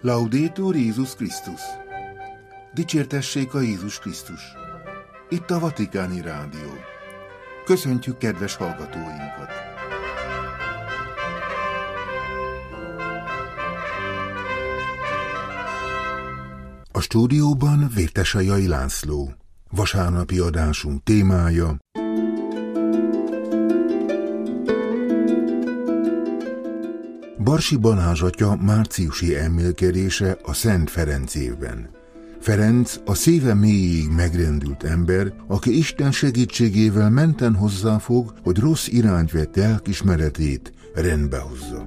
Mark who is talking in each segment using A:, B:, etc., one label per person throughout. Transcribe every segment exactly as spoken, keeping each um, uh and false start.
A: Laudetur Jézus Krisztus! Dicsértessék a Jézus Krisztus! Itt a Vatikáni Rádió. Köszöntjük kedves hallgatóinkat! A stúdióban Vértesajai László. Vasárnapi adásunk témája: Barsi Balázs atya márciusi elmélkedése a Szent Ferenc évben. Ferenc a szíve mélyéig megrendült ember, aki Isten segítségével menten hozzáfog, hogy rossz irányt vett lelkismeretét rendbe hozza.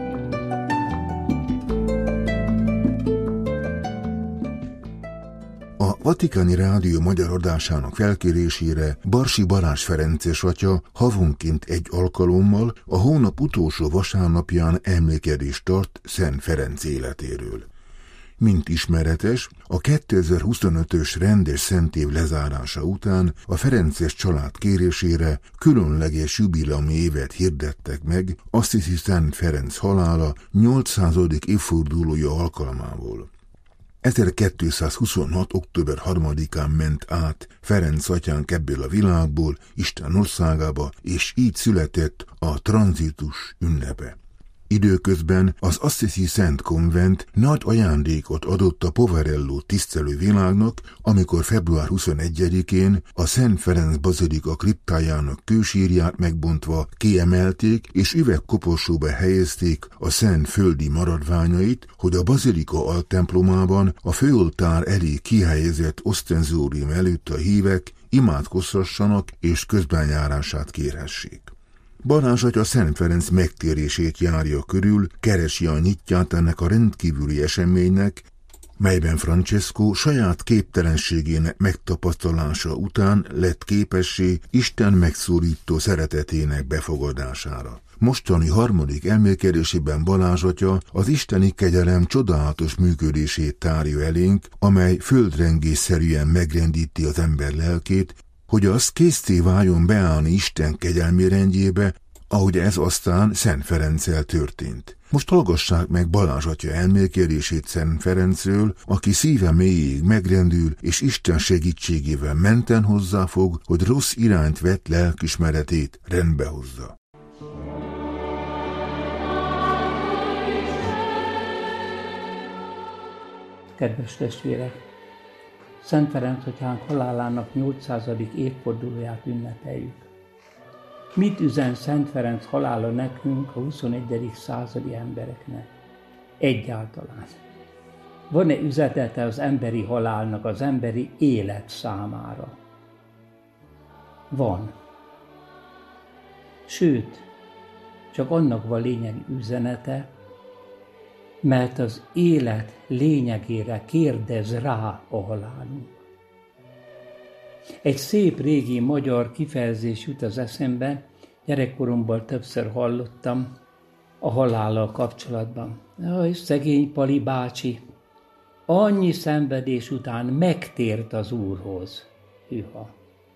A: A Vatikáni Rádió magyar adásának felkérésére Barsi Balázs ferences atya havonként egy alkalommal a hónap utolsó vasárnapján emlékedést tart Szent Ferenc életéről. Mint ismeretes, a kétezer-huszonötös rendes szentév lezárása után a ferences család kérésére különleges jubileumi évet hirdettek meg Assisi Szent Ferenc halála nyolcszázadik évfordulója alkalmából. ezerkétszázhuszonhat. október harmadikán ment át Ferenc atyánk ebből a világból Isten országába, és így született a tranzitus ünnepe. Időközben az Assisi Szent Konvent nagy ajándékot adott a Poverello tisztelő világnak, amikor február huszonegyedikén a Szent Ferenc bazilika kriptájának kősírját megbontva kiemelték és üvegkoporsóba helyezték a szent földi maradványait, hogy a bazilika altemplomában a főoltár elé kihelyezett osztenzórium előtt a hívek imádkozhassanak és közbenjárását kérhessék. Balázs atya Szent Ferenc megtérését járja körül, keresi a nyitját ennek a rendkívüli eseménynek, melyben Francesco saját képtelenségének megtapasztalása után lett képessé Isten megszólító szeretetének befogadására. Mostani harmadik elmélkedésében Balázs atya az isteni kegyelem csodálatos működését tárja elénk, amely földrengésszerűen megrendíti az ember lelkét, hogy az készté váljon beállni Isten kegyelmi rendjébe, ahogy ez aztán Szent Ferenccel történt. Most hallgassák meg Balázs atya elmélkedését Szent Ferencről, aki szíve mélyéig megrendül, és Isten segítségével menten hozzáfog, hogy rossz irányt vett lelkismeretét rendbe hozza.
B: Kedves testvérek! Szent Ferenc atyánk halálának nyolcszázadik évfordulóját ünnepeljük. Mit üzen Szent Ferenc halála nekünk, a huszonegyedik századi embereknek? Egyáltalán. Van-e üzenete az emberi halálnak, az emberi élet számára? Van. Sőt, csak annak van lényegi üzenete, mert az élet lényegére kérdez rá a halálunk. Egy szép régi magyar kifejezés jut az eszembe, gyerekkoromban többször hallottam a halállal kapcsolatban. Jaj, szegény Pali bácsi, annyi szenvedés után megtért az Úrhoz. Hűha.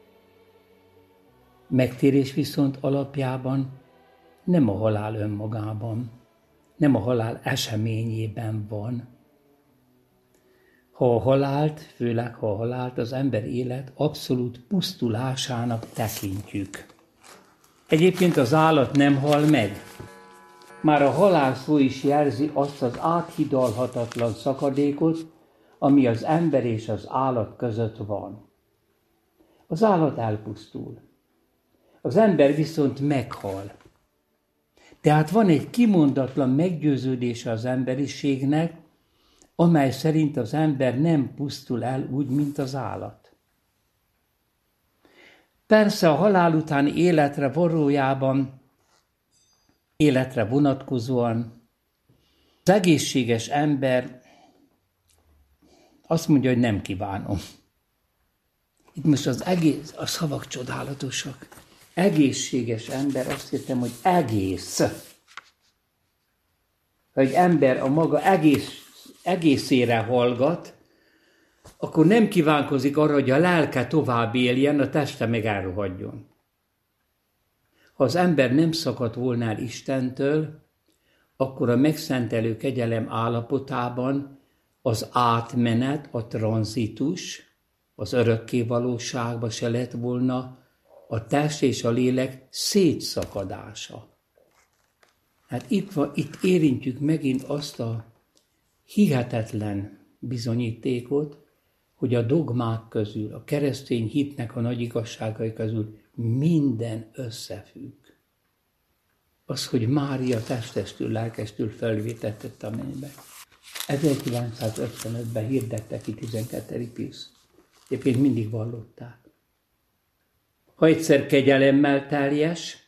B: Megtérés viszont alapjában nem a halál önmagában, nem a halál eseményében van. Ha a halált, főleg ha a halált az ember élet abszolút pusztulásának tekintjük. Egyébként az állat nem hal meg. Már a halál szó is jelzi azt az áthidalhatatlan szakadékot, ami az ember és az állat között van. Az állat elpusztul. Az ember viszont meghal. Tehát van egy kimondatlan meggyőződése az emberiségnek, amely szerint az ember nem pusztul el úgy, mint az állat. Persze a halál utáni életre valójában, életre vonatkozóan az egészséges ember azt mondja, hogy nem kívánom. Itt most az egész, a szavak csodálatosak. Egészséges ember, azt hittem, hogy egész. Ha egy ember a maga egész, egészére hallgat, akkor nem kívánkozik arra, hogy a lelke tovább éljen, a teste meg elrohadjon. Ha az ember nem szakadt volna el Istentől, akkor a megszentelő kegyelem állapotában az átmenet, a tranzitus, az örökké valóságba se lett volna a test és a lélek szétszakadása. Hát itt, van, itt érintjük megint azt a hihetetlen bizonyítékot, hogy a dogmák közül, a keresztény hitnek a nagy igazságai közül minden összefügg. Az, hogy Mária testestől, lelkestől felvétetett a mennybe. ezerkilencszázötvenötben hirdette ki tizenkettedik Piusz. Egyébként mindig vallották. Ha egyszer kegyelemmel teljes,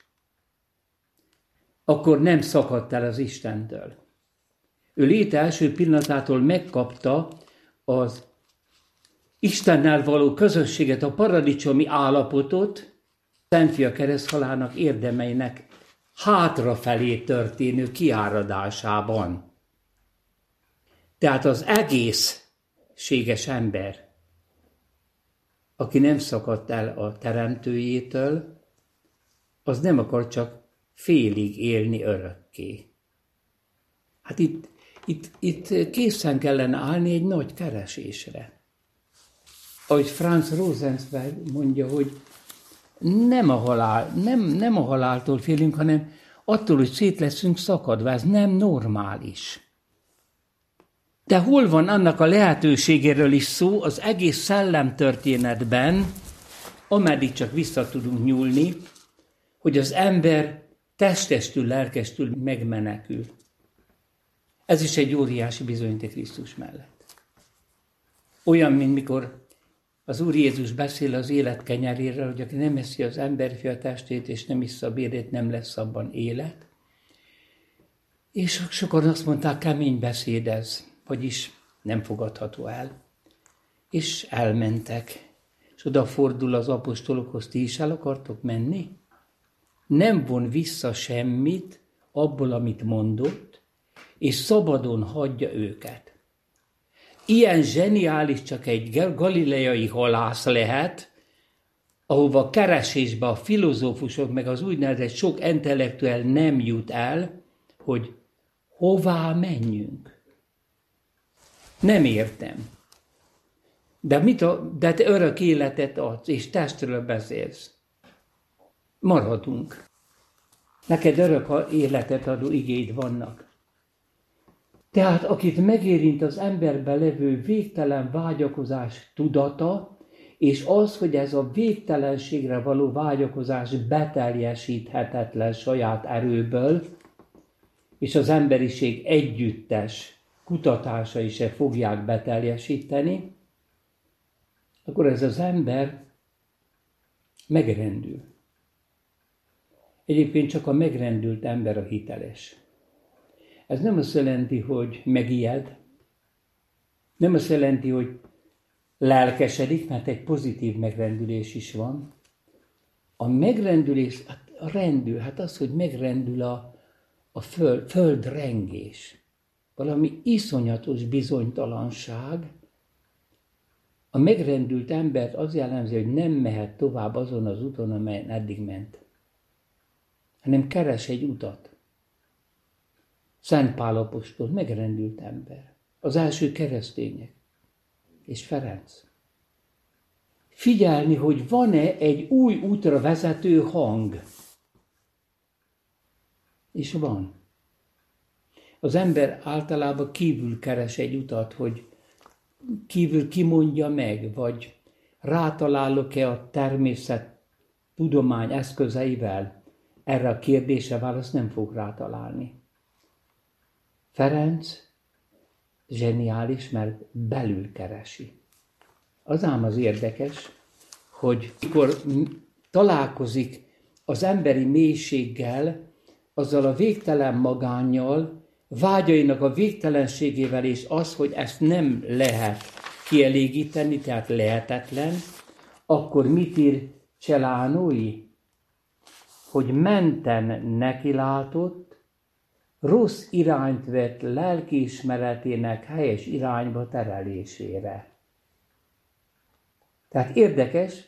B: akkor nem szakadt el az Istentől. Ő léte első pillanatától megkapta az Istennel való közösséget, a paradicsomi állapotot, Szent Fia kereszthalálának érdemeinek hátrafelé történő kiáradásában. Tehát az egészséges ember, aki nem szakadt el a teremtőjétől, az nem akar csak félig élni örökké. Hát itt, itt, itt készen kellene állni egy nagy keresésre. Ahogy Franz Rosenzweig mondja, hogy nem a, halál, nem, nem a haláltól félünk, hanem attól, hogy szét leszünk szakadva, ez nem normális. De hol van annak a lehetőségéről is szó az egész szellemtörténetben, ameddig csak vissza tudunk nyúlni, hogy az ember testestül, lelkestül megmenekül. Ez is egy óriási bizonyíték Krisztus mellett. Olyan, mint mikor az Úr Jézus beszél az élet kenyeréről, hogy aki nem eszi az emberfia testét, és nem issza a bérét, nem lesz abban élet. És sokan azt mondták, kemény beszéd ez, vagyis nem fogadható el. És elmentek. És odafordul az apostolokhoz, ti is el akartok menni? Nem von vissza semmit abból, amit mondott, és szabadon hagyja őket. Ilyen zseniális csak egy galileai halász lehet, ahova a keresésbe a filozófusok, meg az úgynevezett sok intellektuel nem jut el, hogy hová menjünk. Nem értem. De, mit a, de te örök életet adsz, és testről beszélsz. Maradunk. Neked örök életet adó igéid vannak. Tehát akit megérint az emberben levő végtelen vágyakozás tudata, és az, hogy ez a végtelenségre való vágyakozás beteljesíthetetlen saját erőből, és az emberiség együttes kutatásai se fogják beteljesíteni, akkor ez az ember megrendül. Egyébként csak a megrendült ember a hiteles. Ez nem azt jelenti, hogy megijed, nem azt jelenti, hogy lelkesedik, mert egy pozitív megrendülés is van. A megrendülés, hát a rendül, hát az, hogy megrendül a, a föld, földrengés, valami iszonyatos bizonytalanság. A megrendült embert az jellemzi, hogy nem mehet tovább azon az úton, amelyen eddig ment, hanem keres egy utat. Szent Pál apostol, megrendült ember. Az első keresztények. És Ferenc. Figyelni, hogy van-e egy új útra vezető hang. És van. Az ember általában kívül keres egy utat, hogy kívül kimondja meg, vagy rátalálok-e a természet tudomány eszközeivel. Erre a kérdésre választ nem fog rátalálni. Ferenc zseniális, mert belül keresi. Az ám az érdekes, hogy mikor találkozik az emberi mélységgel, azzal a végtelen magánnyal, vágyainak a végtelenségével, és az, hogy ezt nem lehet kielégíteni, tehát lehetetlen, akkor mit ír Celánói? Hogy menten nekilátott, rossz irányt vett lelkiismeretének helyes irányba terelésére. Tehát érdekes,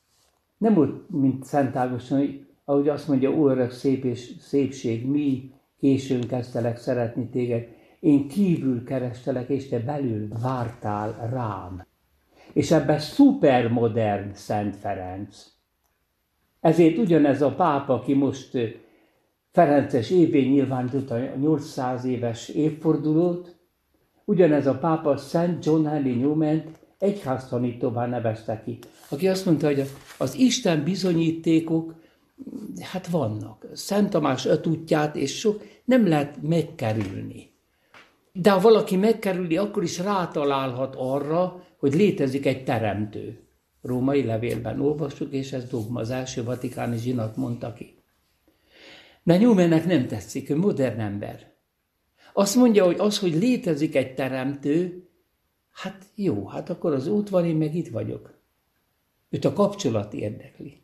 B: nem úgy, mint Szent Ágoston, ahogy azt mondja, ó örök szép és szépség, mi későn kezdtelek szeretni téged, én kívül kerestelek, és te belül vártál rám. És ebben szupermodern Szent Ferenc. Ezért ugyanez a pápa, aki most Ferences évén nyilvánította a nyolcszáz éves évfordulót, ugyanez a pápa Szent John Henry Newman-t egyháztanítóvá nevezte ki, aki azt mondta, hogy az Isten bizonyítékok, hát vannak. Szent Tamás öt útját, és sok nem lehet megkerülni. De ha valaki megkerüli, akkor is rátalálhat arra, hogy létezik egy teremtő. Római levélben olvassuk, és ez dogma, az első vatikáni zsinat mondta ki. De Newmannek nem tetszik, ő modern ember. Azt mondja, hogy az, hogy létezik egy teremtő, hát jó, hát akkor az út van, én meg itt vagyok. Őt a kapcsolat érdekli.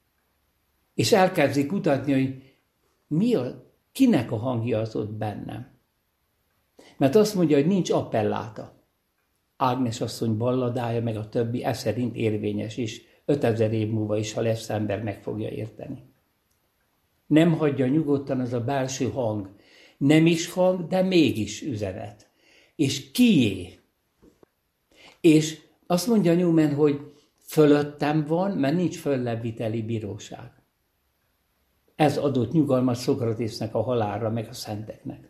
B: És elkezdi kutatni, hogy mi a, kinek a hangja az ott bennem. Mert azt mondja, hogy nincs appelláta. Ágnes asszony balladája, meg a többi, ez szerint érvényes is. ötezer év múlva is, ha lesz ember, meg fogja érteni. Nem hagyja nyugodtan az a belső hang. Nem is hang, de mégis üzenet. És kié? És azt mondja Newman, hogy fölöttem van, mert nincs föllebbviteli bíróság. Ez adott nyugalmat Szokratésznek a halálra, meg a szenteknek.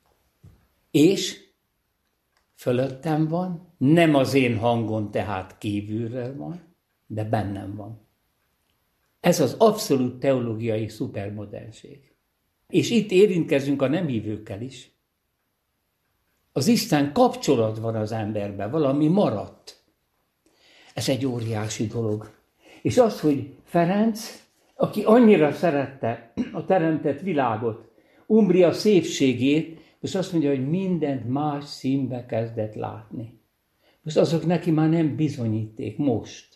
B: És fölöttem van, nem az én hangon, tehát kívülről van, de bennem van. Ez az abszolút teológiai szupermodernség. És itt érintkezünk a nem hívőkkel is. Az Isten kapcsolat van az emberben, valami maradt. Ez egy óriási dolog. És az, hogy Ferenc, aki annyira szerette a teremtett világot, Umbria szépségét, most azt mondja, hogy mindent más színbe kezdett látni. Most azok neki már nem bizonyíték most,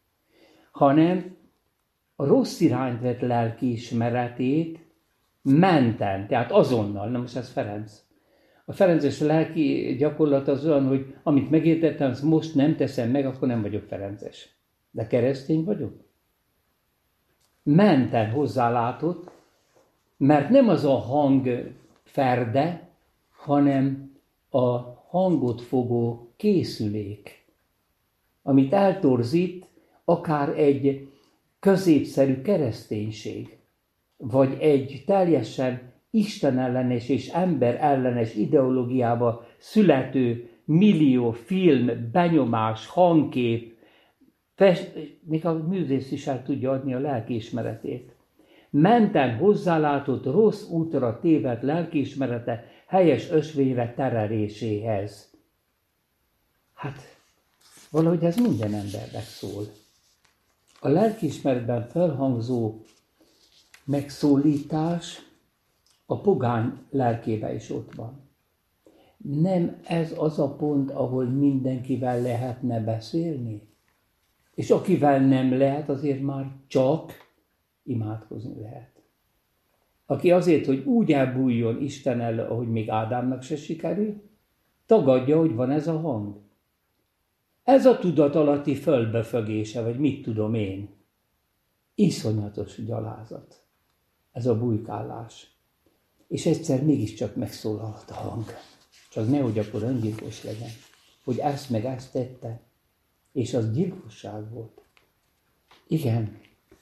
B: hanem a rossz irányt vett lelkiismeretét menten, tehát azonnal, na most ez Ferenc. A ferences lelki gyakorlat az olyan, hogy amit megértettem, azt most nem teszem meg, akkor nem vagyok ferences. De keresztény vagyok. Menten hozzálátott, mert nem az a hang ferde, hanem a hangot fogó készülék, amit eltorzít akár egy középszerű kereszténység, vagy egy teljesen istenellenes és emberellenes ideológiába születő millió film, benyomás, hangkép, fest, még a művész is el tudja adni a lelkiismeretét. Menten hozzálátott rossz útra tévedt lelkiismerete helyes ösvényre tereléséhez. Hát, valahogy ez minden embernek szól. A lelkiismeretben felhangzó megszólítás a pogány lelkébe is ott van. Nem ez az a pont, ahol mindenkivel lehetne beszélni? És akivel nem lehet, azért már csak imádkozni lehet. Aki azért, hogy úgy elbújjon Isten elől, ahogy még Ádámnak se sikerül, tagadja, hogy van ez a hang. Ez a tudatalatti fölbefögése, vagy mit tudom én. Iszonyatos gyalázat. Ez a bujkálás. És egyszer mégiscsak megszólalhat a hang. Csak nehogy akkor öngyilkos legyen, hogy ezt meg ezt tette, és az gyilkosság volt. Igen,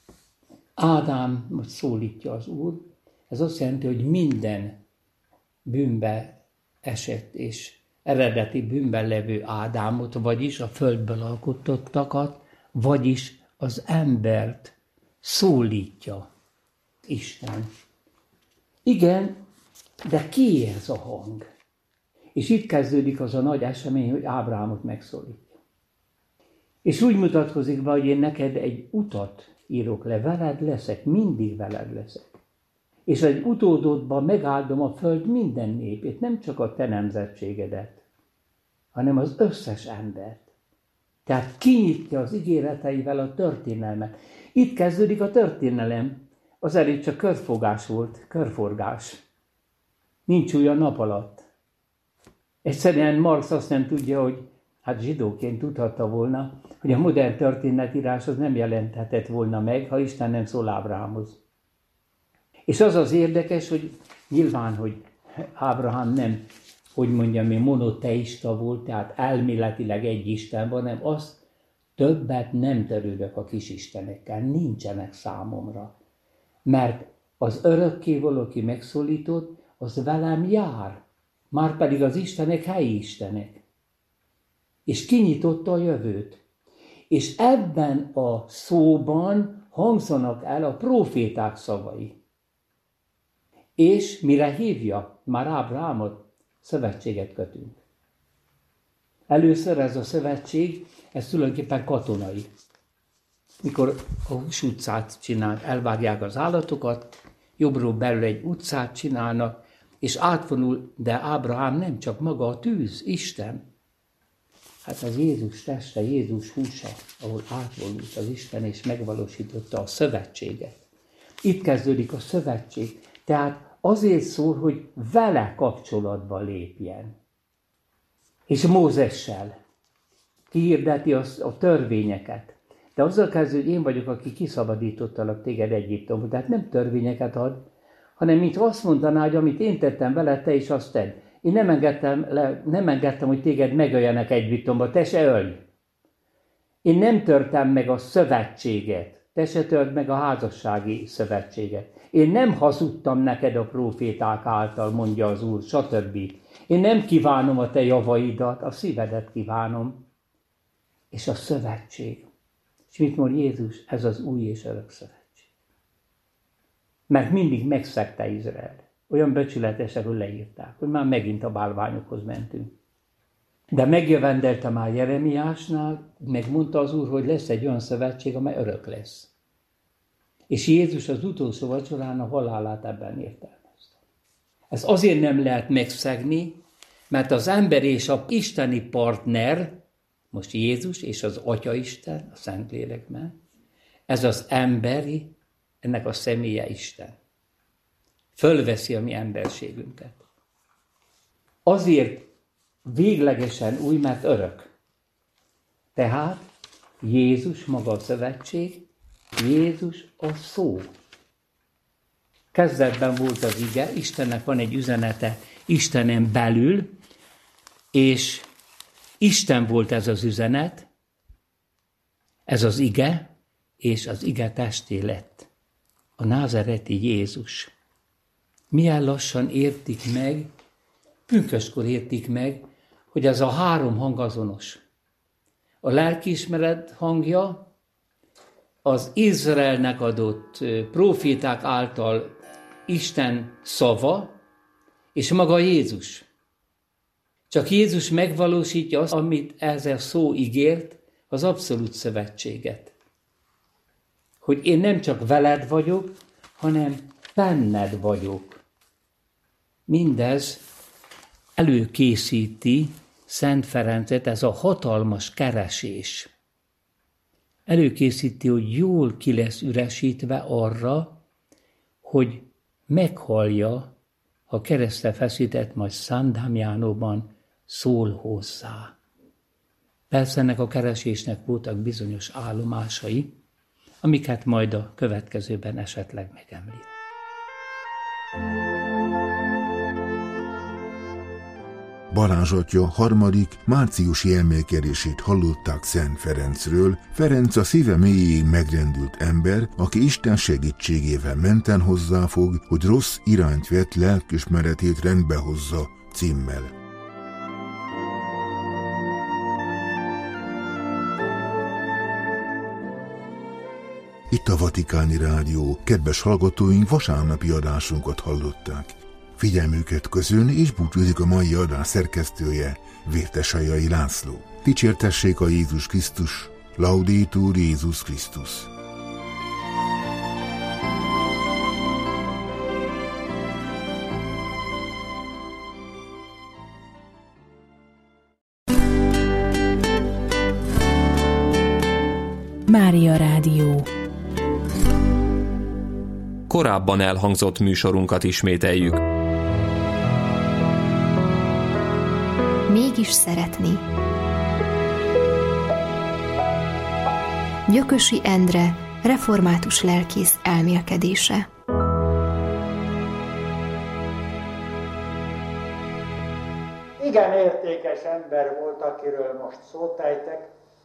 B: Ádám most szólítja az Úr, ez azt jelenti, hogy minden bűnbe esett, és eredeti bűnben levő Ádámot, vagyis a földből alkotottakat, vagyis az embert szólítja Isten. Igen, de ki ez a hang? És itt kezdődik az a nagy esemény, hogy Ábrahámot megszólítja. És úgy mutatkozik be, hogy én neked egy utat írok le, veled leszek, mindig veled leszek. És egy utódodban megáldom a föld minden népét, nem csak a te nemzetségedet, hanem az összes embert. Tehát kinyitja az ígéreteivel a történelmet. Itt kezdődik a történelem. Az előtt csak körfogás volt, körforgás. Nincs olyan nap alatt. Egyszerűen Marx azt nem tudja, hogy hát zsidóként tudhatta volna, hogy a modern történetírás az nem jelenthetett volna meg, ha Isten nem szól Ábrahámhoz. És az az érdekes, hogy nyilván, hogy Ábrahám nem, hogy mondjam én, monoteista volt, tehát elméletileg egy Isten van, hanem azt többet nem törődök a kis istenekkel, nincsenek számomra. Mert az örökkévaló, aki megszólított, az velem jár. Márpedig az istenek helyi istenek. És kinyitotta a jövőt. És ebben a szóban hangzanak el a próféták szavai. És mire hívja már Ábrahámot? Szövetséget kötünk. Először ez a szövetség, ez tulajdonképpen katonai. Mikor a hús utcát csinál, elvágják az állatokat, jobbról belül egy utcát csinálnak, és átvonul, de Ábrahám nem csak maga a tűz, Isten. Hát az Jézus teste, Jézus húsa, ahol átvonult az Isten, és megvalósította a szövetséget. Itt kezdődik a szövetség. Tehát azért szól, hogy vele kapcsolatba lépjen. És Mózessel kihirdeti a, a törvényeket. De azzal kezdő, hogy én vagyok, aki kiszabadítottalak téged Egyiptomból. Tehát nem törvényeket ad, hanem mint azt mondaná, hogy amit én tettem vele, te is azt tedd. Én nem engedtem, le, nem engedtem, hogy téged megöljenek Egyiptomba, te se ölj. Én nem törtem meg a szövetséget, te se tört meg a házassági szövetséget. Én nem hazudtam neked a próféták által, mondja az Úr, stb. Én nem kívánom a te javaidat, a szívedet kívánom. És a szövetség. És mit mond Jézus? Ez az új és örök szövetség. Mert mindig megszegte Izrael. Olyan becsületesek, hogy leírták, hogy már megint a bálványokhoz mentünk. De megjövendelte már Jeremiásnál, megmondta az Úr, hogy lesz egy olyan szövetség, amely örök lesz. És Jézus az utolsó vacsorán a halálát ebben értelmezte. Ez azért nem lehet megszegni, mert az ember és a isteni partner, most Jézus és az Atyaisten, a Szentlélekben, ez az emberi, ennek a személye Isten. Fölveszi a mi emberségünket. Azért véglegesen új, mert örök. Tehát Jézus maga a szövetség, Jézus a szó. Kezdetben volt az ige, Istennek van egy üzenete Istenen belül, és Isten volt ez az üzenet, ez az ige, és az ige testé lett. A názareti Jézus. Milyen lassan értik meg, pünköskor értik meg, hogy ez a három hang azonos. A lelkiismeret hangja, az Izraelnek adott próféták által Isten szava, és maga Jézus. Csak Jézus megvalósítja azt, amit ez a szó ígért, az abszolút szövetséget. Hogy én nem csak veled vagyok, hanem benned vagyok. Mindez előkészíti Szent Ferencet, ez a hatalmas keresés. Előkészíti, hogy jól ki lesz üresítve arra, hogy meghallja, ha keresztre feszített, majd San Damianóban szól hozzá. Persze ennek a keresésnek voltak bizonyos állomásai, amiket majd a következőben esetleg megemlít.
A: Balázs atya harmadik márciusi elmélkedését hallották Szent Ferencről. Ferenc a szíve mélyéig megrendült ember, aki Isten segítségével menten hozzáfog, hogy rossz irányt vett lelkismeretét rendbe hozza címmel. Itt a Vatikáni Rádió. Kedves hallgatóink, vasárnapi adásunkat hallották. Figyelmüket köszön és búcsúzik a mai adás szerkesztője, Vértesajai László. Dicsértessék a Jézus Krisztus, Laudetur Jézus Krisztus.
C: Mária Rádió.
D: Korábban elhangzott műsorunkat ismételjük.
C: Mégis szeretni. Gyökösi Endre, református lelkész elmélkedése. igen értékes ember volt, akiről most szót ejtek,